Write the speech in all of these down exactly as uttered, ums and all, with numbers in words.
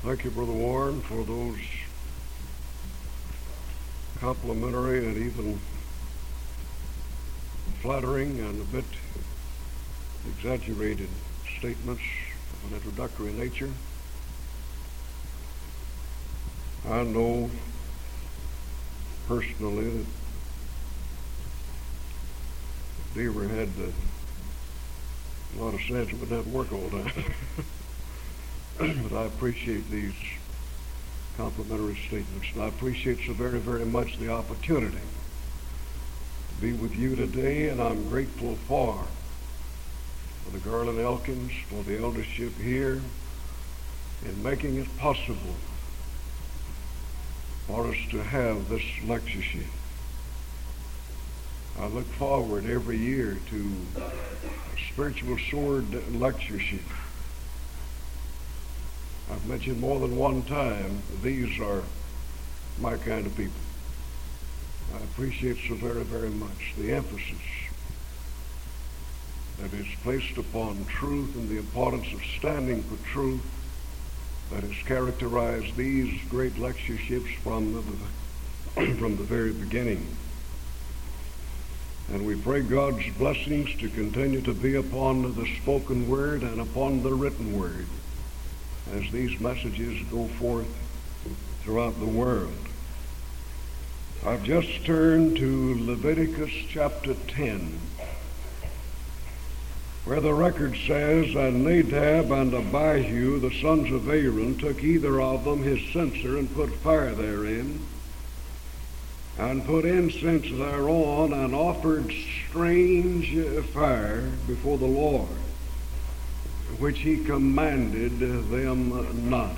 Thank you, Brother Warren, for those complimentary and even flattering and a bit exaggerated statements of an introductory nature. I know personally that Deaver had uh, a lot of sense but didn't work all the time. But I appreciate these complimentary statements, and I appreciate so very, very much the opportunity to be with you today, and I'm grateful for, for the Garland Elkins, for the eldership here, in making it possible for us to have this lectureship. I look forward every year to a spiritual sword lectureship. I've mentioned more than one time, these are my kind of people. I appreciate so very, very much the emphasis that is placed upon truth and the importance of standing for truth that has characterized these great lectureships from the, from the very beginning. And we pray God's blessings to continue to be upon the spoken word and upon the written word as these messages go forth throughout the world. I've just turned to Leviticus chapter ten, where the record says, "And Nadab and Abihu, the sons of Aaron, took either of them his censer and put fire therein, and put incense thereon, and offered strange fire before the Lord, which he commanded them not."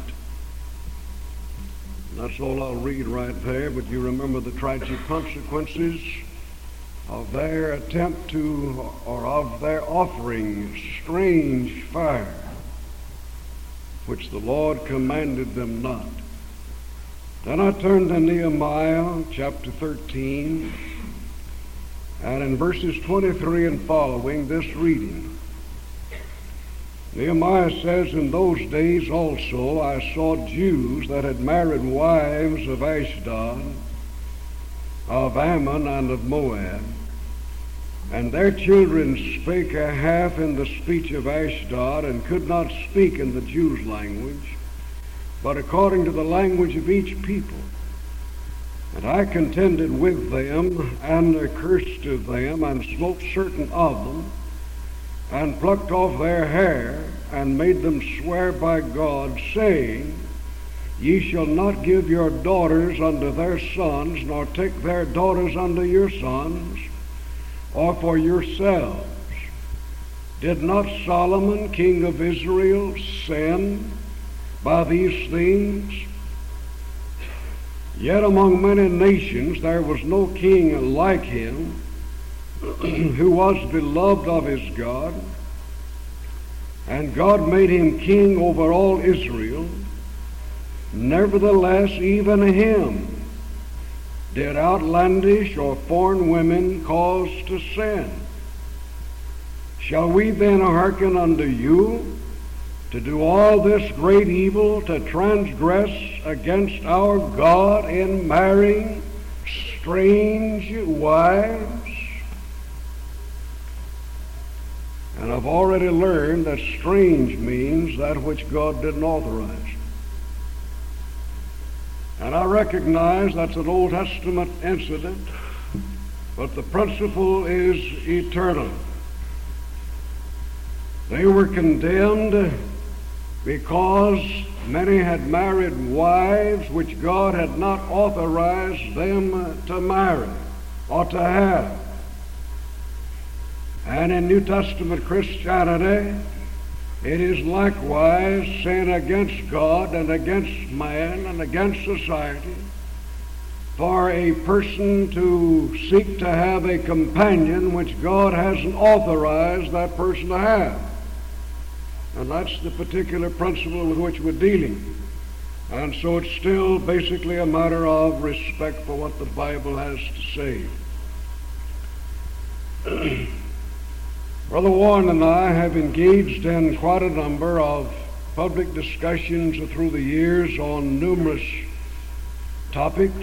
That's all I'll read right there, but you remember the tragic consequences of their attempt to, or of their offering strange fire, which the Lord commanded them not. Then I turned to Nehemiah chapter thirteen, and in verses twenty-three and following, this reading. Nehemiah says, "In those days also I saw Jews that had married wives of Ashdod, of Ammon, and of Moab. And their children spake a half in the speech of Ashdod, and could not speak in the Jews' language, but according to the language of each people. And I contended with them, and cursed them, and smote certain of them, and plucked off their hair, and made them swear by God, saying, Ye shall not give your daughters unto their sons, nor take their daughters unto your sons, or for yourselves. Did not Solomon, king of Israel, sin by these things? Yet among many nations there was no king like him, who was beloved of his God, and God made him king over all Israel. Nevertheless, even him did outlandish or foreign women cause to sin. Shall we then hearken unto you to do all this great evil, to transgress against our God in marrying strange wives?" And I've already learned that strange means that which God didn't authorize. And I recognize that's an Old Testament incident, but the principle is eternal. They were condemned because many had married wives which God had not authorized them to marry or to have. And in New Testament Christianity, it is likewise sin against God and against man and against society for a person to seek to have a companion which God hasn't authorized that person to have. And that's the particular principle with which we're dealing. And so it's still basically a matter of respect for what the Bible has to say. Brother Warren and I have engaged in quite a number of public discussions through the years on numerous topics.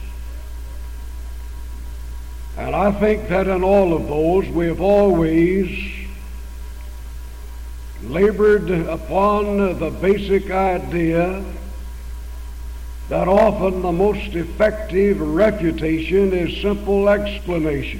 And I think that in all of those we have always labored upon the basic idea that often the most effective refutation is simple explanation.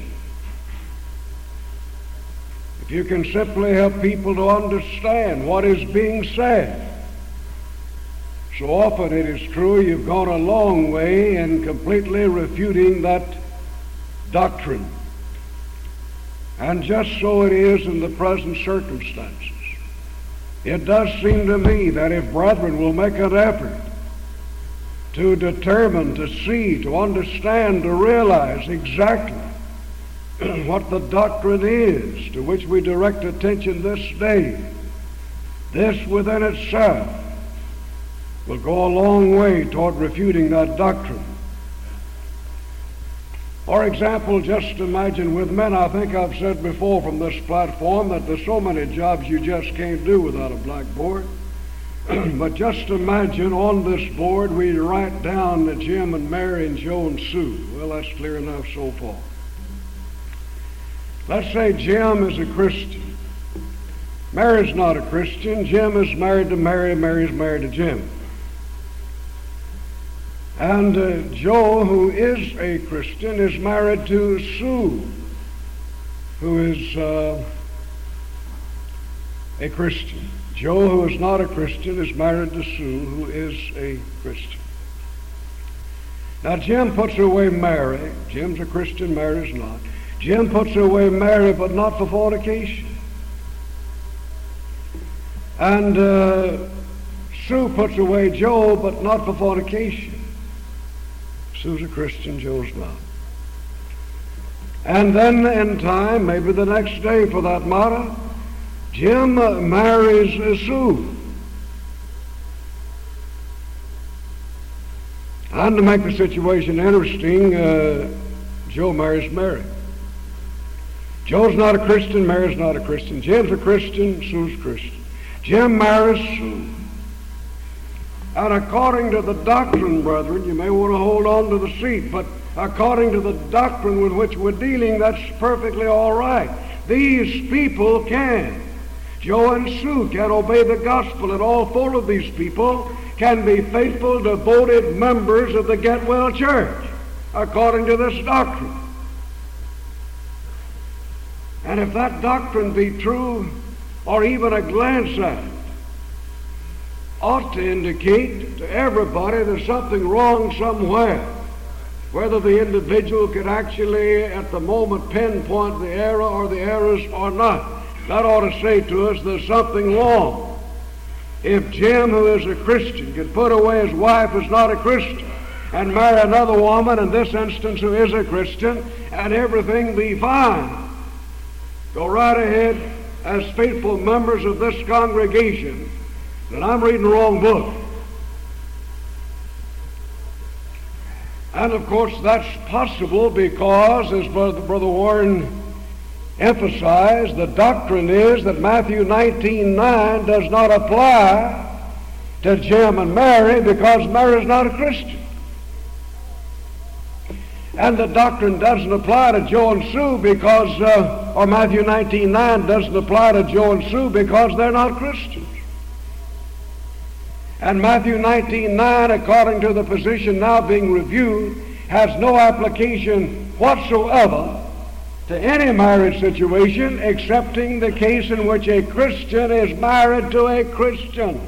If you can simply help people to understand what is being said, so often it is true you've gone a long way in completely refuting that doctrine. And just so it is in the present circumstances. It does seem to me that if brethren will make an effort to determine, to see, to understand, to realize exactly what the doctrine is to which we direct attention this day, this within itself will go a long way toward refuting that doctrine. For example, just imagine with men, I think I've said before from this platform that there's so many jobs you just can't do without a blackboard. But just imagine on this board we write down that Jim and Mary and Joe and Sue. Well, that's clear enough so far. Let's say Jim is a Christian. Mary's not a Christian. Jim is married to Mary. Mary's married to Jim. And uh, Joe, who is a Christian, is married to Sue, who is uh, a Christian. Joe, who is not a Christian, is married to Sue, who is a Christian. Now, Jim puts away Mary. Jim's a Christian, Mary's not. Jim puts away Mary, but not for fornication. And uh, Sue puts away Joe, but not for fornication. Sue's a Christian, Joe's not. And then in time, maybe the next day for that matter, Jim uh, marries uh, Sue. And to make the situation interesting, uh, Joe marries Mary. Joe's not a Christian, Mary's not a Christian. Jim's a Christian, Sue's Christian. Jim marries Sue. And according to the doctrine, brethren, you may want to hold on to the seat, but according to the doctrine with which we're dealing, that's perfectly all right. These people can. Joe and Sue can obey the gospel, and all four of these people can be faithful, devoted members of the Get Well Church, according to this doctrine. And if that doctrine be true, or even a glance at it, ought to indicate to everybody there's something wrong somewhere. Whether the individual could actually at the moment pinpoint the error or the errors or not, that ought to say to us there's something wrong. If Jim, who is a Christian, could put away his wife who's not a Christian and marry another woman, in this instance who is a Christian, and everything be fine, go right ahead as faithful members of this congregation, that I'm reading the wrong book. And of course that's possible because, as Brother, Brother Warren emphasized, the doctrine is that Matthew nineteen nine does not apply to Jim and Mary because Mary's not a Christian. And the doctrine doesn't apply to Joe and Sue because, uh, or Matthew nineteen nine doesn't apply to Joe and Sue because they're not Christians. And Matthew nineteen nine, according to the position now being reviewed, has no application whatsoever to any marriage situation excepting the case in which a Christian is married to a Christian.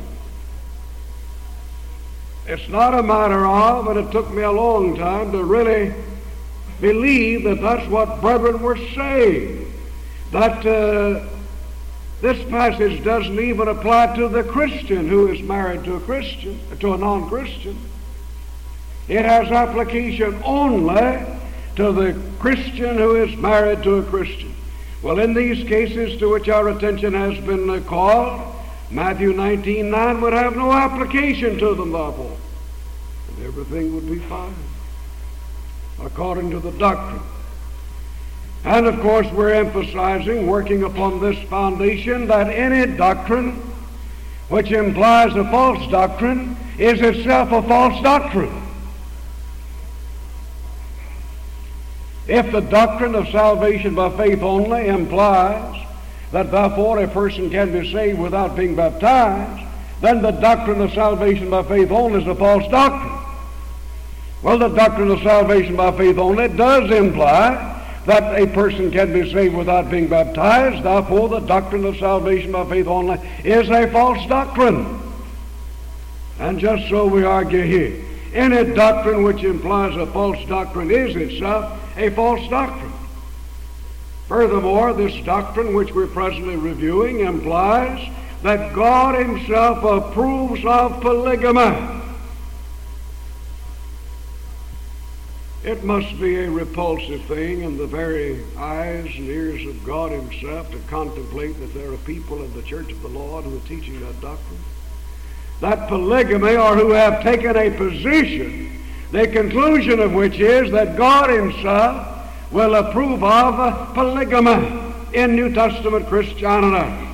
It's not a matter of, and it took me a long time to really believe that that's what brethren were saying, that uh, this passage doesn't even apply to the Christian who is married to a Christian, to a non-Christian. It has application only to the Christian who is married to a Christian. Well, in these cases to which our attention has been called, Matthew nineteen nine would have no application to them, therefore. And everything would be fine, according to the doctrine. And of course we're emphasizing, working upon this foundation, that any doctrine which implies a false doctrine, is itself a false doctrine. If the doctrine of salvation by faith only implies that therefore a person can be saved without being baptized, then the doctrine of salvation by faith only is a false doctrine. Well, the doctrine of salvation by faith only does imply that a person can be saved without being baptized. Therefore, the doctrine of salvation by faith only is a false doctrine. And just so we argue here. Any doctrine which implies a false doctrine is itself a false doctrine. Furthermore, this doctrine which we're presently reviewing implies that God himself approves of polygamy. It must be a repulsive thing in the very eyes and ears of God himself to contemplate that there are people in the church of the Lord who are teaching that doctrine. That polygamy, or who have taken a position, the conclusion of which is that God himself will approve of polygamy in New Testament Christianity.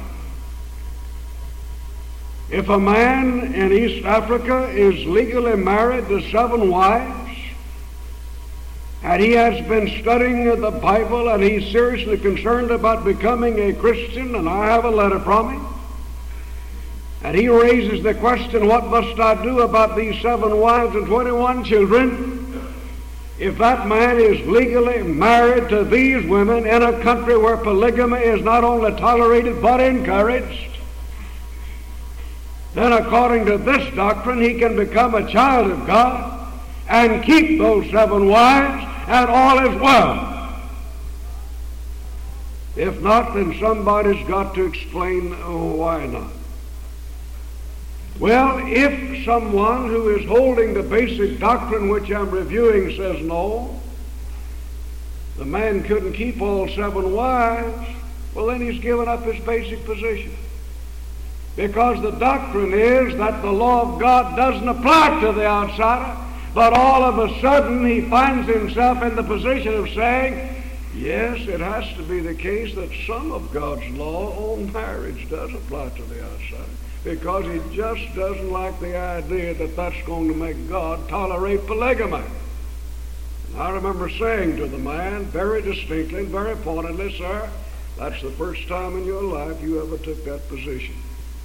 If a man in East Africa is legally married to seven wives, and he has been studying the Bible, and he's seriously concerned about becoming a Christian, and I have a letter from him, and he raises the question, what must I do about these seven wives and twenty-one children? If that man is legally married to these women in a country where polygamy is not only tolerated but encouraged, then according to this doctrine he can become a child of God and keep those seven wives, and all is well. If not, then somebody's got to explain oh, why not. Well, if someone who is holding the basic doctrine which I'm reviewing says no, the man couldn't keep all seven wives, well, then he's given up his basic position. Because the doctrine is that the law of God doesn't apply to the outsider, but all of a sudden he finds himself in the position of saying, yes, it has to be the case that some of God's law on marriage does apply to the outsider, because he just doesn't like the idea that that's going to make God tolerate polygamy. And I remember saying to the man very distinctly and very pointedly, sir, that's the first time in your life you ever took that position.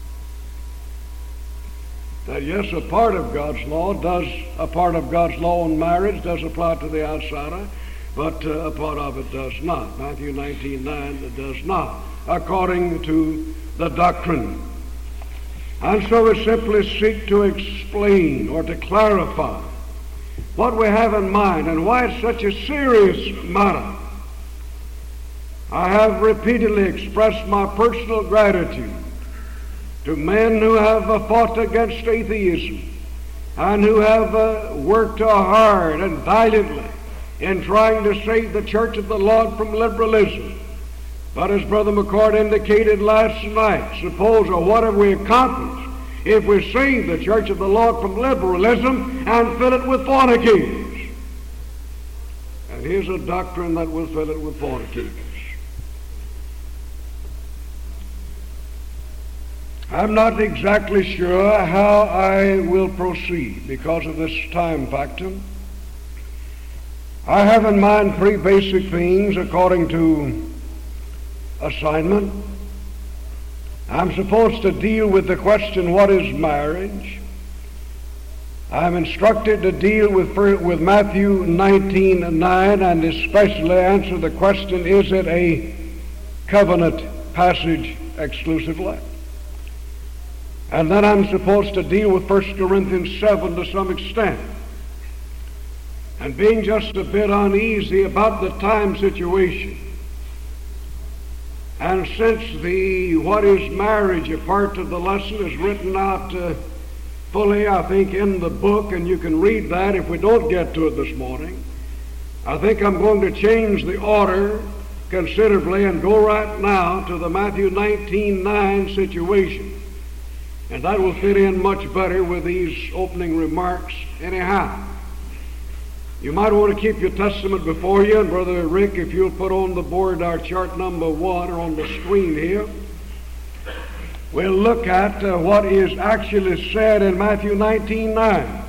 That yes, a part of God's law does, a part of God's law on marriage does apply to the outsider, but uh, a part of it does not. Matthew nineteen nine, it does not, according to the doctrine. And so we simply seek to explain or to clarify what we have in mind and why it's such a serious matter. I have repeatedly expressed my personal gratitude to men who have uh, fought against atheism and who have uh, worked uh, hard and valiantly in trying to save the Church of the Lord from liberalism. But as Brother McCord indicated last night, suppose, or what have we accomplished if we save the Church of the Lord from liberalism and fill it with fornicators? And here's a doctrine that will fill it with fornicators. I'm not exactly sure how I will proceed because of this time factor. I have in mind three basic things according to assignment. I'm supposed to deal with the question, what is marriage? I'm instructed to deal with, with Matthew nineteen nine and especially answer the question, is it a covenant passage exclusively? And then I'm supposed to deal with First Corinthians seven to some extent. And being just a bit uneasy about the time situation, and since the what is marriage, a part of the lesson is written out uh, fully, I think, in the book, and you can read that if we don't get to it this morning, I think I'm going to change the order considerably and go right now to the Matthew nineteen nine situation. And that will fit in much better with these opening remarks anyhow. You might want to keep your testament before you, and Brother Rick, if you'll put on the board our chart number one or on the screen here. we'll look at uh, what is actually said in Matthew nineteen nine.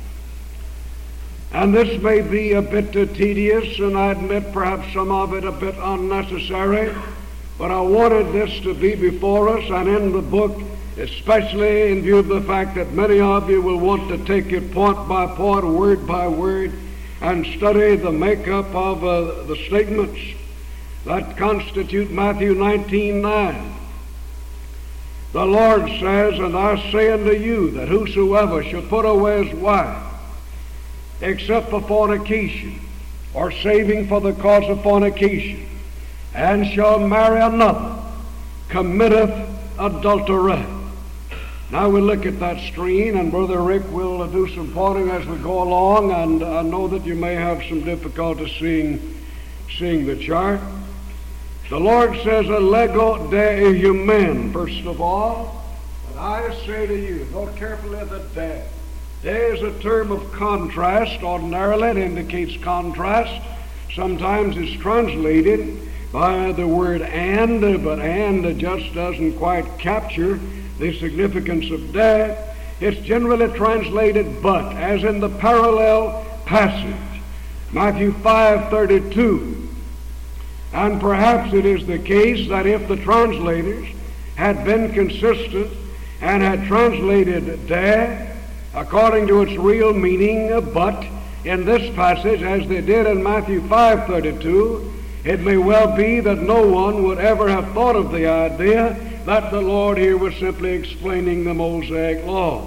And this may be a bit uh, tedious, and I admit perhaps some of it a bit unnecessary, but I wanted this to be before us and in the book, especially in view of the fact that many of you will want to take it point by point, word by word, and study the makeup of uh, the statements that constitute Matthew nineteen nine. The Lord says, "And I say unto you, that whosoever shall put away his wife, except for fornication, or saving for the cause of fornication, and shall marry another, committeth adultery." Now we look at that screen, and Brother Rick will do some pointing as we go along, and I know that you may have some difficulty seeing, seeing the chart. The Lord says, "Lego de human," first of all, "and I say to you," note carefully the de. De is a term of contrast. Ordinarily it indicates contrast. Sometimes it's translated by the word and, but and just doesn't quite capture the significance of de. It's generally translated but, as in the parallel passage, Matthew five thirty-two. And perhaps it is the case that if the translators had been consistent and had translated de according to its real meaning, but in this passage, as they did in Matthew five thirty-two, it may well be that no one would ever have thought of the idea that the Lord here was simply explaining the Mosaic law.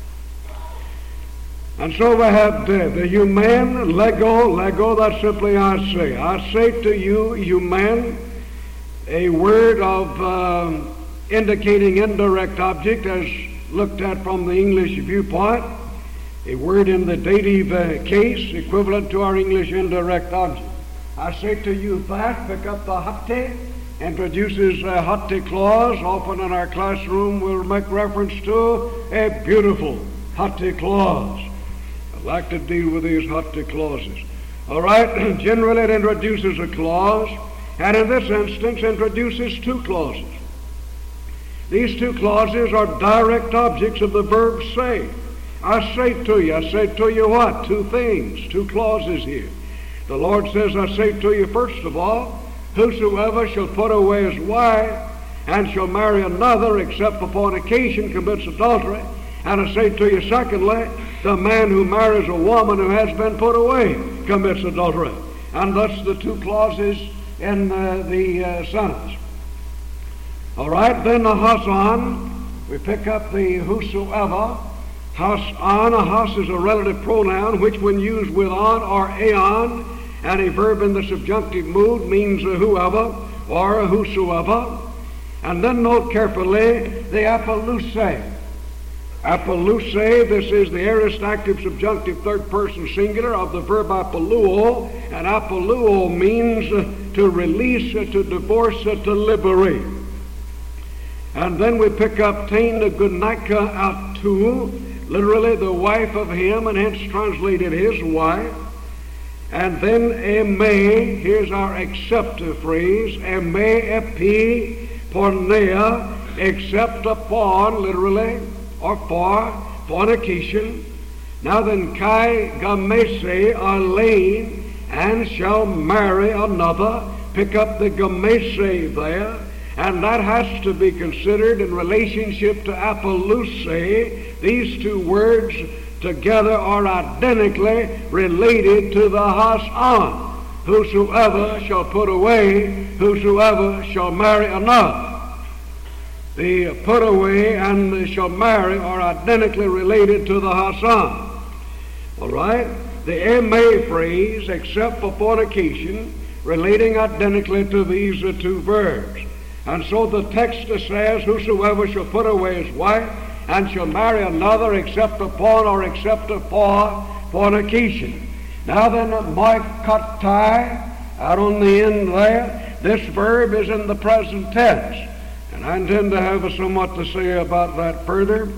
And so we have de, the human, lego, lego, that's simply I say. I say to you, human, a word of uh, indicating indirect object as looked at from the English viewpoint, a word in the dative uh, case equivalent to our English indirect object. I say to you that, pick up the hatte, introduces a hatte clause. Often in our classroom we'll make reference to a beautiful hatte clause. I like to deal with these hatte clauses. All right, generally it introduces a clause, and in this instance introduces two clauses. These two clauses are direct objects of the verb say. I say to you. I say to you what? Two things, two clauses here. The Lord says, I say to you, first of all, whosoever shall put away his wife and shall marry another except for fornication commits adultery. And I say to you, secondly, the man who marries a woman who has been put away commits adultery. And thus the two clauses in uh, the uh, sentence. All right, then the hasan, we pick up the whosoever. Hasan, a has is a relative pronoun which when used with on or aon, and a verb in the subjunctive mood means uh, whoever or whosoever. And then note carefully the apoluse. Apoluse, this is the aorist active subjunctive third person singular of the verb apoluo, and apoluo means uh, to release, uh, to divorce, uh, to liberate. And then we pick up tain gunaika atu, literally the wife of him, and hence translated his wife. And then eme, here's our acceptor phrase, eme epi pornea, except upon, literally, or for fornication. Now then, kai gamese alain, and shall marry another. Pick up the gamese there. And that has to be considered in relationship to apoluse. These two words together are identically related to the hasan. Whosoever shall put away, whosoever shall marry another. The put away and the shall marry are identically related to the hasan. All right? The eme phrase, except for fornication, relating identically to these two verbs. And so the text says, whosoever shall put away his wife and shall marry another except upon or except for fornication. Now then, moikatai, out on the end there, this verb is in the present tense. And I intend to have somewhat to say about that further.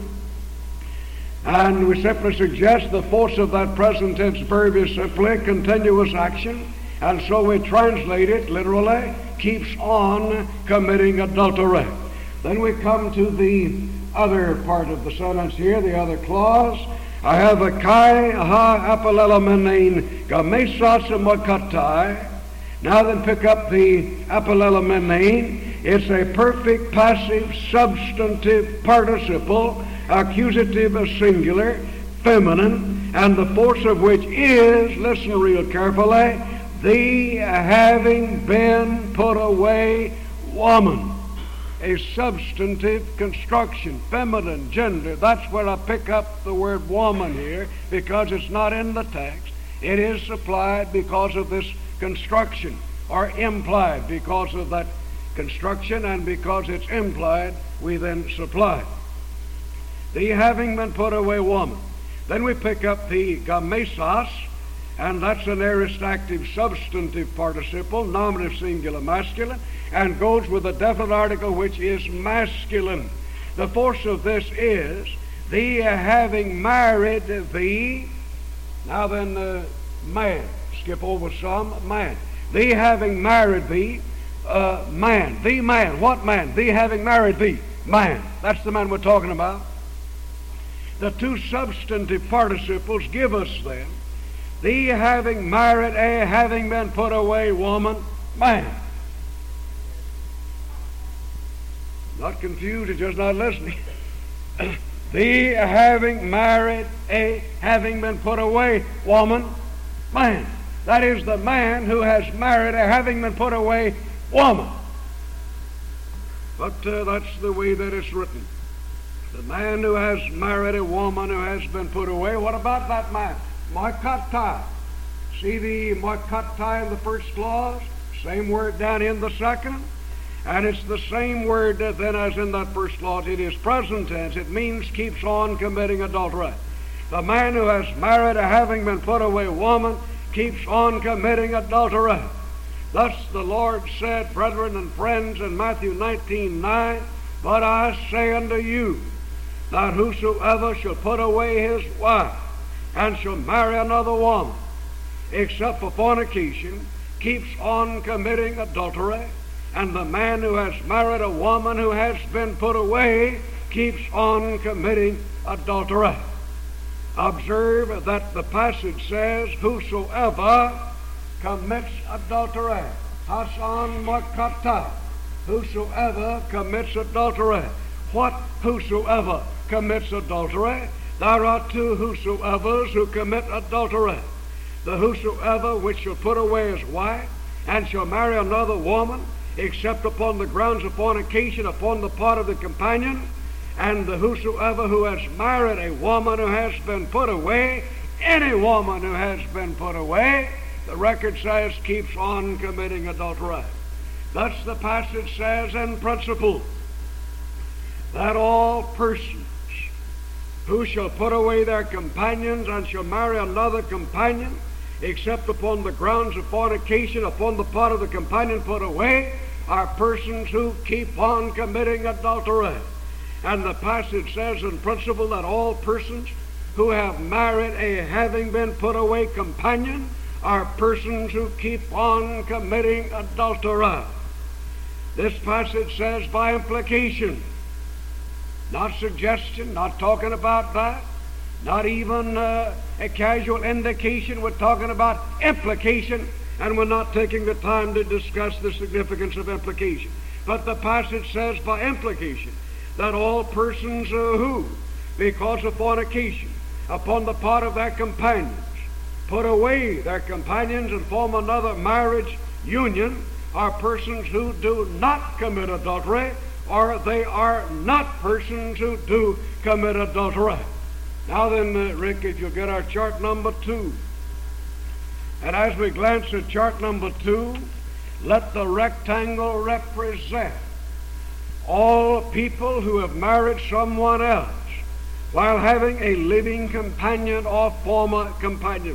And we simply suggest the force of that present tense verb is simply continuous action. And so we translate it literally, keeps on committing adultery. Then we come to the other part of the sentence here, the other clause. I have a kai ha apolelemenein gamesos mokatai. Now then pick up the apolelemenein. It's a perfect passive substantive participle, accusative singular, feminine, and the force of which is, listen real carefully, the having been put away woman. A substantive construction, feminine, gender. That's where I pick up the word woman here, because it's not in the text. It is supplied because of this construction, or implied because of that construction, and because it's implied, we then supply the having been put away woman. Then we pick up the gamesos, and that's an aorist active substantive participle, nominative singular masculine, and goes with a definite article which is masculine. The force of this is the having married the, now then the man, skip over some, man. The having married the uh, man, the man, what man? The having married the man. That's the man we're talking about. The two substantive participles give us then the having married a having been put away woman, man. Not confused, you're just not listening. The having married a having been put away woman, man. That is the man who has married a having been put away woman. But uh, that's the way that it's written. The man who has married a woman who has been put away. What about that man? Moikatai. See the moikatai in the first clause? Same word down in the second. And it's the same word then as in that first clause. It is present tense. It means keeps on committing adultery. The man who has married a having been put away woman keeps on committing adultery. Thus the Lord said, brethren and friends, in Matthew nineteen nine, but I say unto you, that whosoever shall put away his wife, and shall marry another woman, except for fornication, keeps on committing adultery. And the man who has married a woman who has been put away keeps on committing adultery. Observe that the passage says, whosoever commits adultery. Hasan makata. Whosoever commits adultery. What whosoever commits adultery? There are two whosoevers who commit adultery. The whosoever which shall put away his wife and shall marry another woman, except upon the grounds of fornication upon the part of the companion, and the whosoever who has married a woman who has been put away, any woman who has been put away, the record says keeps on committing adultery. Thus the passage says in principle that all persons who shall put away their companions and shall marry another companion, except upon the grounds of fornication upon the part of the companion put away, are persons who keep on committing adultery. And the passage says in principle that all persons who have married a having been put away companion are persons who keep on committing adultery. This passage says by implication, not suggestion, not talking about that, not even uh, a casual indication. We're talking about implication, and we're not taking the time to discuss the significance of implication. But the passage says by implication that all persons uh, who, because of fornication upon the part of their companions, put away their companions and form another marriage union, are persons who do not commit adultery, or they are not persons who do commit adultery. Now then, uh, Rick, if you'll get our chart number two. And as we glance at chart number two, let the rectangle represent all people who have married someone else while having a living companion or former companion.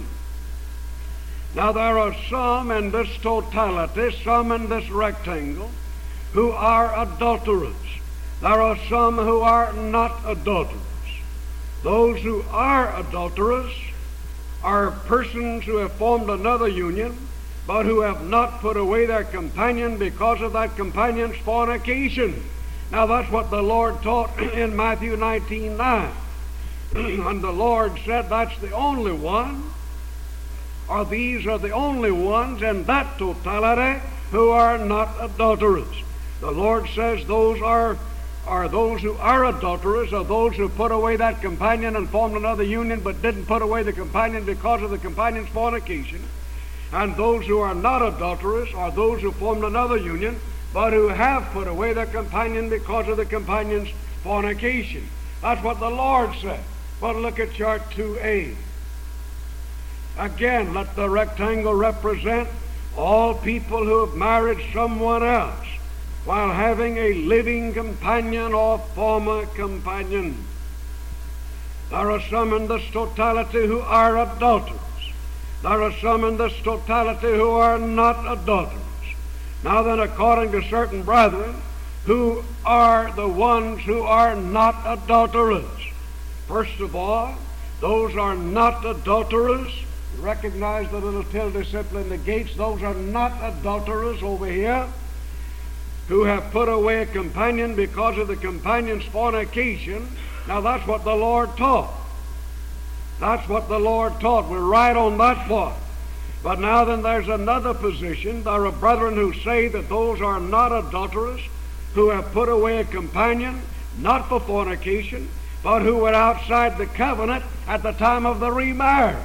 Now there are some in this totality, some in this rectangle, who are adulterers. There are some who are not adulterers. Those who are adulterers are persons who have formed another union, but who have not put away their companion because of that companion's fornication. Now that's what the Lord taught in Matthew nineteen nine. And the Lord said that's the only one, or these are the only ones in that totality who are not adulterers. The Lord says those are, are those who are adulterers, are those who put away that companion and formed another union but didn't put away the companion because of the companion's fornication. And those who are not adulterers are those who formed another union but who have put away their companion because of the companion's fornication. That's what the Lord said. But look at chart two A. Again, let the rectangle represent all people who have married someone else while having a living companion or former companion. There are some in this totality who are adulterers. There are some in this totality who are not adulterers. Now then, according to certain brethren, who are the ones who are not adulterers? First of all, those are not adulterers. Recognize the little tilde simply negates. Those are not adulterers over here who have put away a companion because of the companion's fornication. Now that's what the Lord taught. That's what the Lord taught. We're right on that part. But now then there's another position. There are brethren who say that those are not adulterers who have put away a companion, not for fornication, but who were outside the covenant at the time of the remarriage.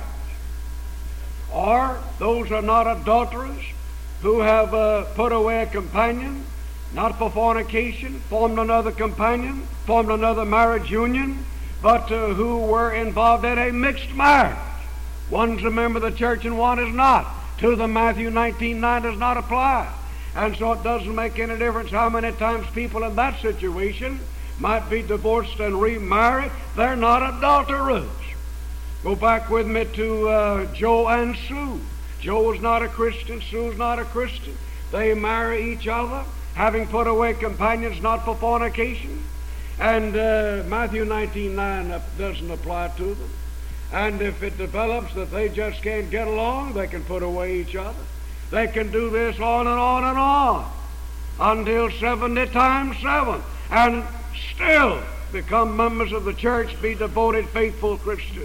Or those are not adulterers who have uh, put away a companion, not for fornication, formed another companion, formed another marriage union, but uh, who were involved in a mixed marriage. One's a member of the church and one is not. To them, Matthew nineteen nine does not apply. And so it doesn't make any difference how many times people in that situation might be divorced and remarried. They're not adulterers. Go back with me to uh, Joe and Sue. Joe is not a Christian. Sue's not a Christian. They marry each other, having put away companions not for fornication. And uh, Matthew nineteen nine doesn't apply to them. And if it develops that they just can't get along, they can put away each other. They can do this on and on and on until seventy times seven, and still become members of the church, be devoted, faithful Christians.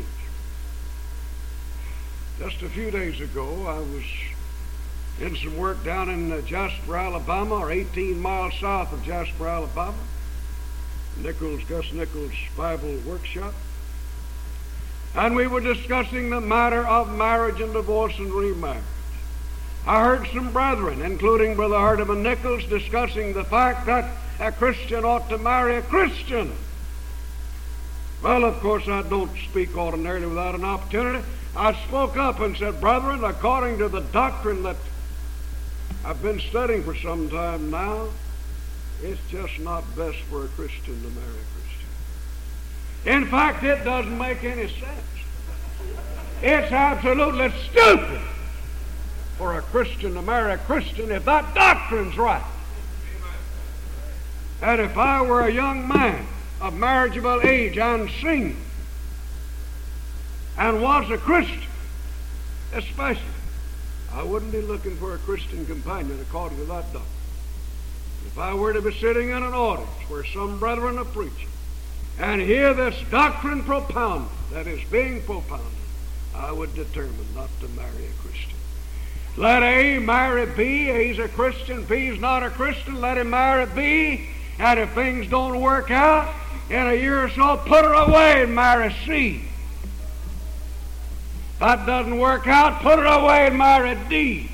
Just a few days ago, I was in some work down in uh, Jasper, Alabama, or eighteen miles south of Jasper, Alabama. Nichols, Gus Nichols' Bible workshop. And we were discussing the matter of marriage and divorce and remarriage. I heard some brethren, including Brother Hardeman Nichols, discussing the fact that a Christian ought to marry a Christian. Well, of course, I don't speak ordinarily without an opportunity. I spoke up and said, brethren, according to the doctrine that I've been studying for some time now, it's just not best for a Christian to marry a Christian. In fact, it doesn't make any sense. It's absolutely stupid for a Christian to marry a Christian if that doctrine's right. And if I were a young man of marriageable age and single, and was a Christian, especially, I wouldn't be looking for a Christian companion according to that doctrine. If I were to be sitting in an audience where some brethren are preaching and hear this doctrine propounded that is being propounded, I would determine not to marry a Christian. Let A marry B. A's a Christian, B's not a Christian. Let him marry B. And if things don't work out, in a year or so, put her away and marry C. If that doesn't work out, put her away and marry D.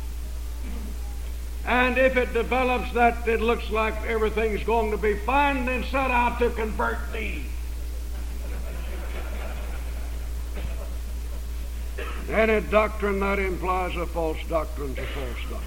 And if it develops that it looks like everything's going to be fine, then set out to convert D. Any doctrine that implies a false doctrine is a false doctrine.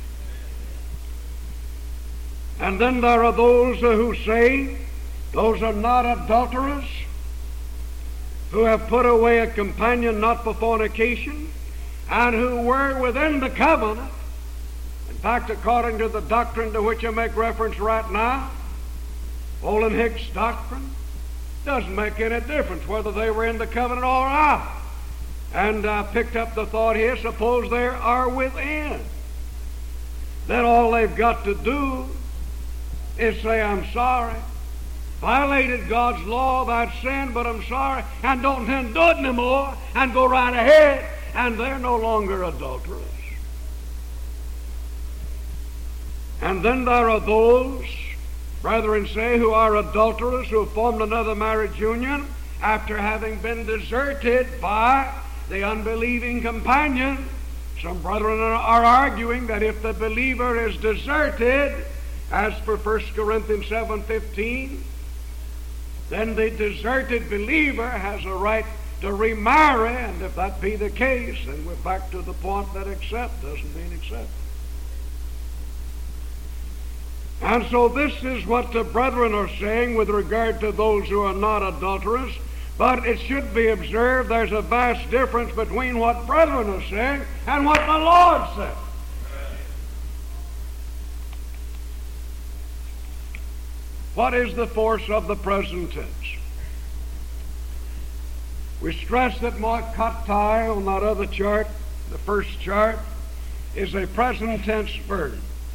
And then there are those who say those are not adulterers, who have put away a companion not for fornication, and who were within the covenant. In fact, according to the doctrine to which I make reference right now, Olin Hicks' doctrine, doesn't make any difference whether they were in the covenant or out. And I picked up the thought here, suppose they are within. Then all they've got to do is say, I'm sorry. Violated God's law, that's sin, but I'm sorry, and don't intend to do it anymore, and go right ahead, and they're no longer adulterous. And then there are those, brethren say, who are adulterous, who have formed another marriage union after having been deserted by the unbelieving companion. Some brethren are arguing that if the believer is deserted, as per First Corinthians seven fifteen, then the deserted believer has a right to remarry, and if that be the case, then we're back to the point that accept doesn't mean accept. And so this is what the brethren are saying with regard to those who are not adulterous. But it should be observed there's a vast difference between what brethren are saying and what the Lord said. What is the force of the present tense? We stress that moikatai on that other chart, the first chart, is a present tense verb.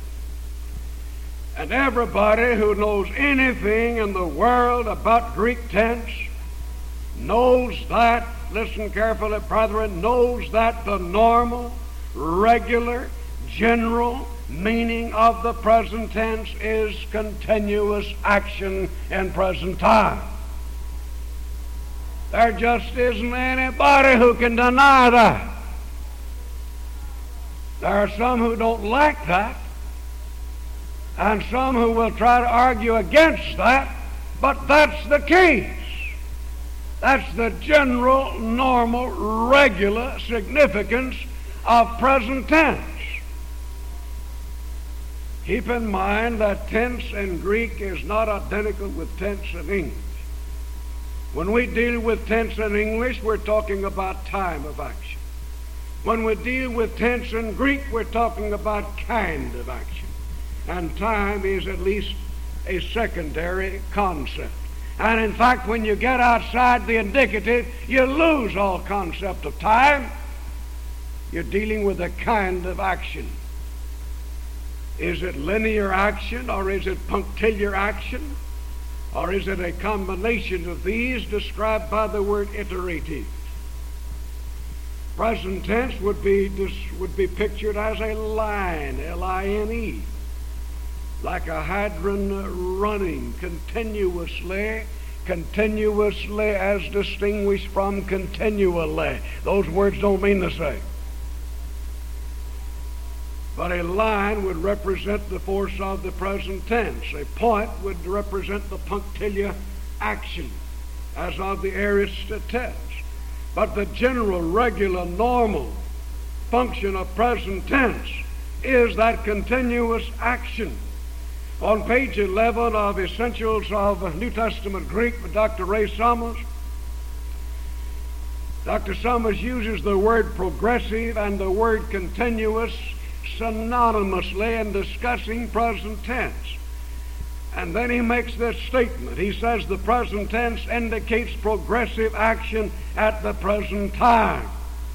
And everybody who knows anything in the world about Greek tense knows that, listen carefully, brethren, knows that the normal, regular, general meaning of the present tense is continuous action in present time. There just isn't anybody who can deny that. There are some who don't like that, and some who will try to argue against that, but that's the case. That's the general, normal, regular significance of present tense. Keep in mind that tense in Greek is not identical with tense in English. When we deal with tense in English, we're talking about time of action. When we deal with tense in Greek, we're talking about kind of action. And time is at least a secondary concept. And in fact, when you get outside the indicative, you lose all concept of time. You're dealing with a kind of action. Is it linear action, or is it punctiliar action? Or is it a combination of these described by the word iterative? Present tense would be, would be pictured as a line, L I N E. Like a hadron running continuously, continuously as distinguished from continually. Those words don't mean the same. But a line would represent the force of the present tense. A point would represent the punctiliar action, as of the aorist tense. But the general, regular, normal function of present tense is that continuous action. On page eleven of Essentials of New Testament Greek by Doctor Ray Summers, Doctor Summers uses the word progressive and the word continuous synonymously in discussing present tense. And then he makes this statement. He says the present tense indicates progressive action at the present time.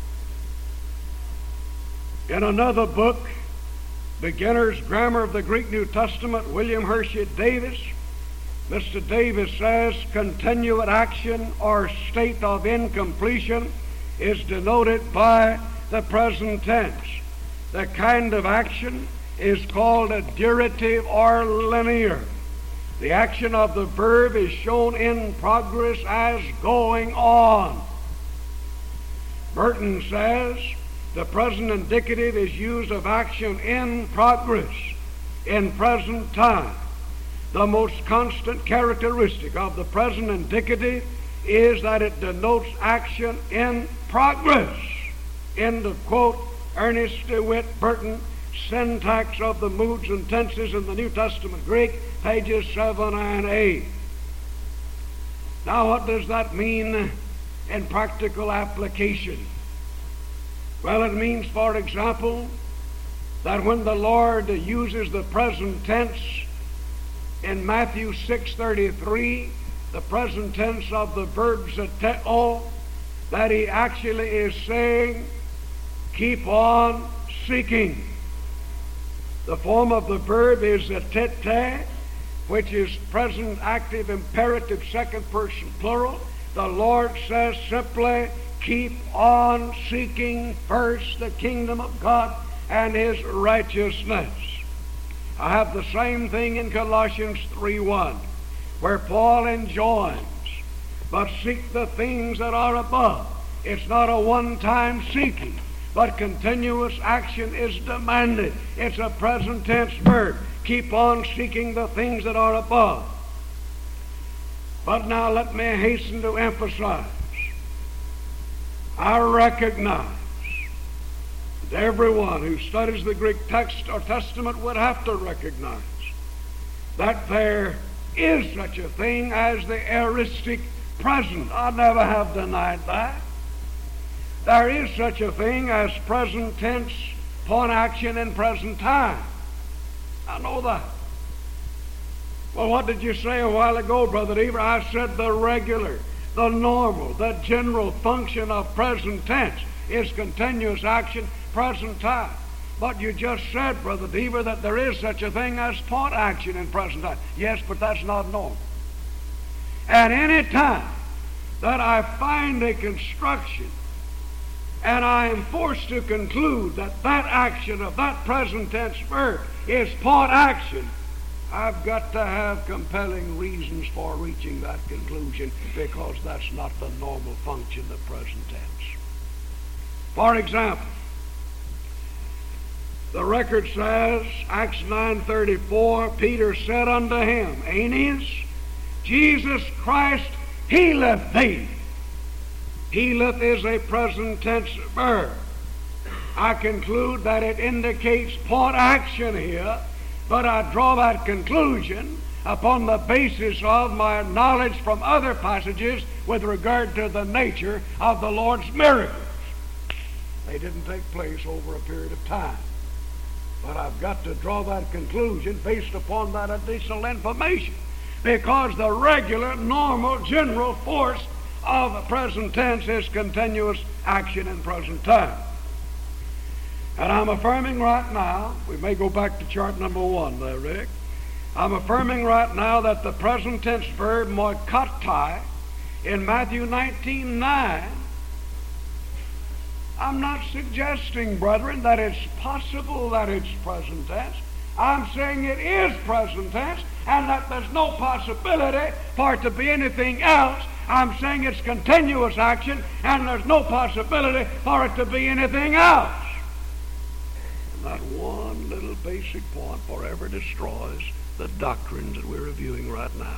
In another book, Beginner's Grammar of the Greek New Testament, William Hershey Davis, Mister Davis says continued action or state of incompletion is denoted by the present tense. The kind of action is called a durative or linear. The action of the verb is shown in progress as going on. Burton says the present indicative is used of action in progress, in present time. The most constant characteristic of the present indicative is that it denotes action in progress. End of quote. Ernest DeWitt Burton, Syntax of the Moods and Tenses in the New Testament Greek, pages seven and eight. Now, what does that mean in practical application? Well, it means, for example, that when the Lord uses the present tense in Matthew six thirty-three, the present tense of the verb zeteo, that he actually is saying, keep on seeking. The form of the verb is zetete, which is present active imperative second person plural, the Lord says simply, keep on seeking first the kingdom of God and His righteousness. I have the same thing in Colossians three one, where Paul enjoins, but seek the things that are above. It's not a one-time seeking, but continuous action is demanded. It's a present tense verb. Keep on seeking the things that are above. But now let me hasten to emphasize, I recognize that everyone who studies the Greek text or Testament would have to recognize that there is such a thing as the aoristic present. I never have denied that. There is such a thing as present tense upon action in present time. I know that. Well, what did you say a while ago, Brother Deaver? I said the regular, the normal, the general function of present tense is continuous action, present time. But you just said, Brother Deaver, that there is such a thing as point action in present time. Yes, but that's not normal. At any time that I find a construction and I am forced to conclude that that action of that present tense verb is point action, I've got to have compelling reasons for reaching that conclusion, because that's not the normal function of present tense. For example, the record says, Acts nine thirty-four, Peter said unto him, Aeneas, Jesus Christ healeth thee. Healeth is a present tense verb. I conclude that it indicates point action here, but I draw that conclusion upon the basis of my knowledge from other passages with regard to the nature of the Lord's miracles. They didn't take place over a period of time, but I've got to draw that conclusion based upon that additional information, because the regular, normal, general force of the present tense is continuous action in present time. And I'm affirming right now, we may go back to chart number one there, Rick. I'm affirming right now that the present tense verb moikatai in Matthew nineteen nine, I'm not suggesting, brethren, that it's possible that it's present tense. I'm saying it is present tense, and that there's no possibility for it to be anything else. I'm saying it's continuous action, and there's no possibility for it to be anything else. And that one little basic point forever destroys the doctrines that we're reviewing right now.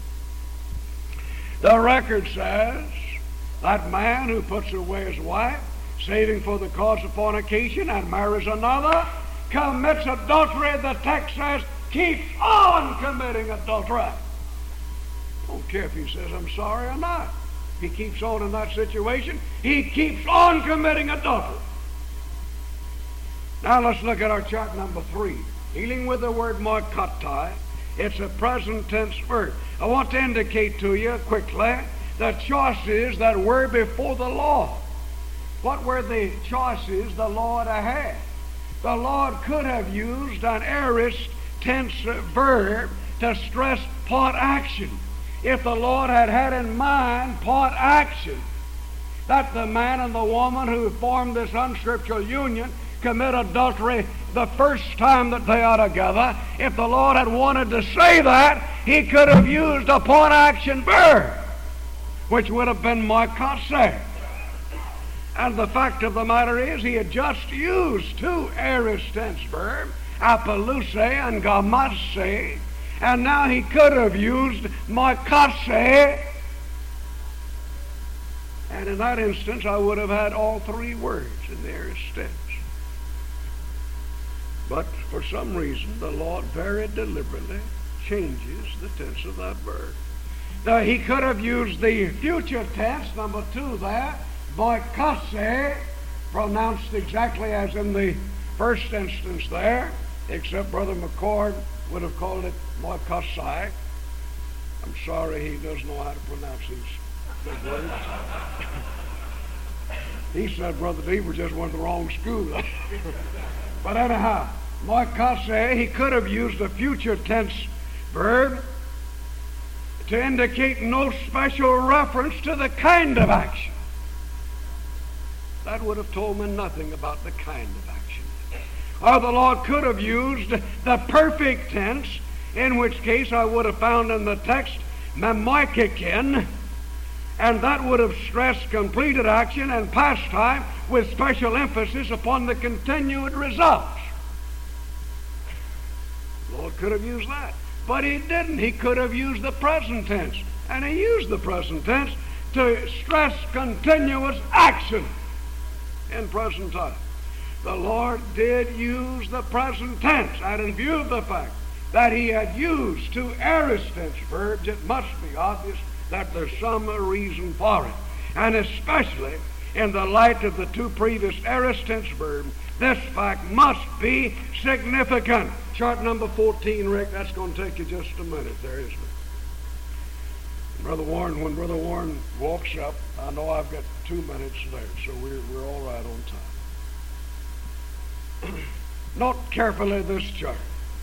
The record says that man who puts away his wife, saving for the cause of fornication, and marries another, commits adultery. The text says, keeps on committing adultery. Don't care if he says, I'm sorry or not. He keeps on in that situation. He keeps on committing adultery. Now let's look at our chart number three. Dealing with the word moikatai, it's a present tense verb. I want to indicate to you quickly the choices that were before the Lord. What were the choices the Lord had? The Lord could have used an aorist tense verb to stress point action. If the Lord had had in mind point action, that the man and the woman who formed this unscriptural union commit adultery the first time that they are together, if the Lord had wanted to say that, He could have used a point action verb, which would have been moikase. And the fact of the matter is, He had just used two aorist tense verbs, apolluce and gamase, and now He could have used moikase, and in that instance I would have had all three words in the aorist tense. But for some reason the Lord very deliberately changes the tense of that verb. Now He could have used the future tense, number two there, moikase, pronounced exactly as in the first instance there, except Brother McCord would have called it moikasai. I'm sorry, he doesn't know how to pronounce these big words. He said Brother Deaver just went to the wrong school. But anyhow, moikase, he could have used the future tense verb to indicate no special reference to the kind of action. That would have told me nothing about the kind of action. Or the Lord could have used the perfect tense, in which case I would have found in the text memoikikin, and that would have stressed completed action and past time with special emphasis upon the continued results. The Lord could have used that, but He didn't. He could have used the present tense, and He used the present tense to stress continuous action in present time. The Lord did use the present tense, and in view of the fact that He had used two aorist tense verbs, it must be obvious that there's some reason for it. And especially in the light of the two previous aorist tense verbs, this fact must be significant. Chart number fourteen, Rick, that's going to take you just a minute there, isn't it? Brother Warren, when Brother Warren walks up, I know I've got two minutes there, so we're, we're all right on time. Note carefully this chart.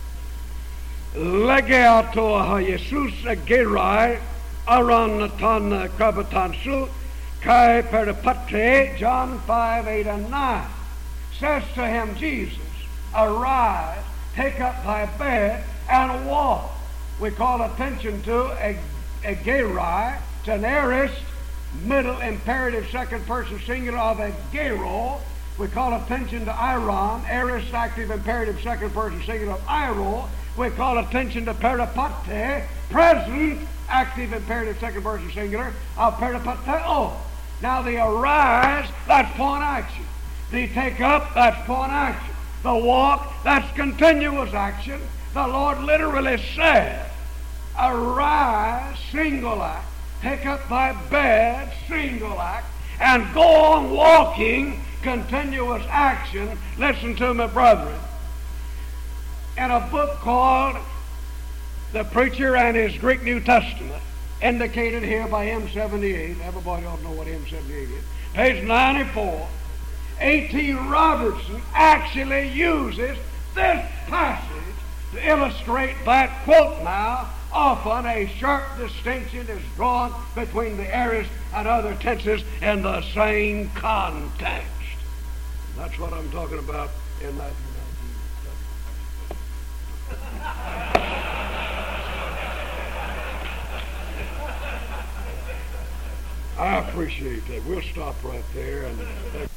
Legeato ha Jesus gerai aron natan krabatansu kai peripatre, John five, eight, and nine. Says to him, Jesus, arise, take up thy bed, and walk. We call attention to a, a gerai, to an aorist, middle imperative second person singular of a gero. We call attention to iron, aorist active imperative second person singular of iro. We call attention to peripate, present active imperative second person singular of peripateo. Now the arise, that's point action. The take up, that's point action. The walk, that's continuous action. The Lord literally said, arise, single act, take up thy bed, single act, and go on walking, continuous action. Listen to me, brethren. In a book called The Preacher and His Greek New Testament, indicated here by M seventy-eight, everybody ought to know what M seventy-eight is, page ninety-four, A T Robertson actually uses this passage to illustrate that, quote now, often a sharp distinction is drawn between the aorist and other tenses in the same context. That's what I'm talking about in Matthew nineteen. I appreciate that. We'll stop right there and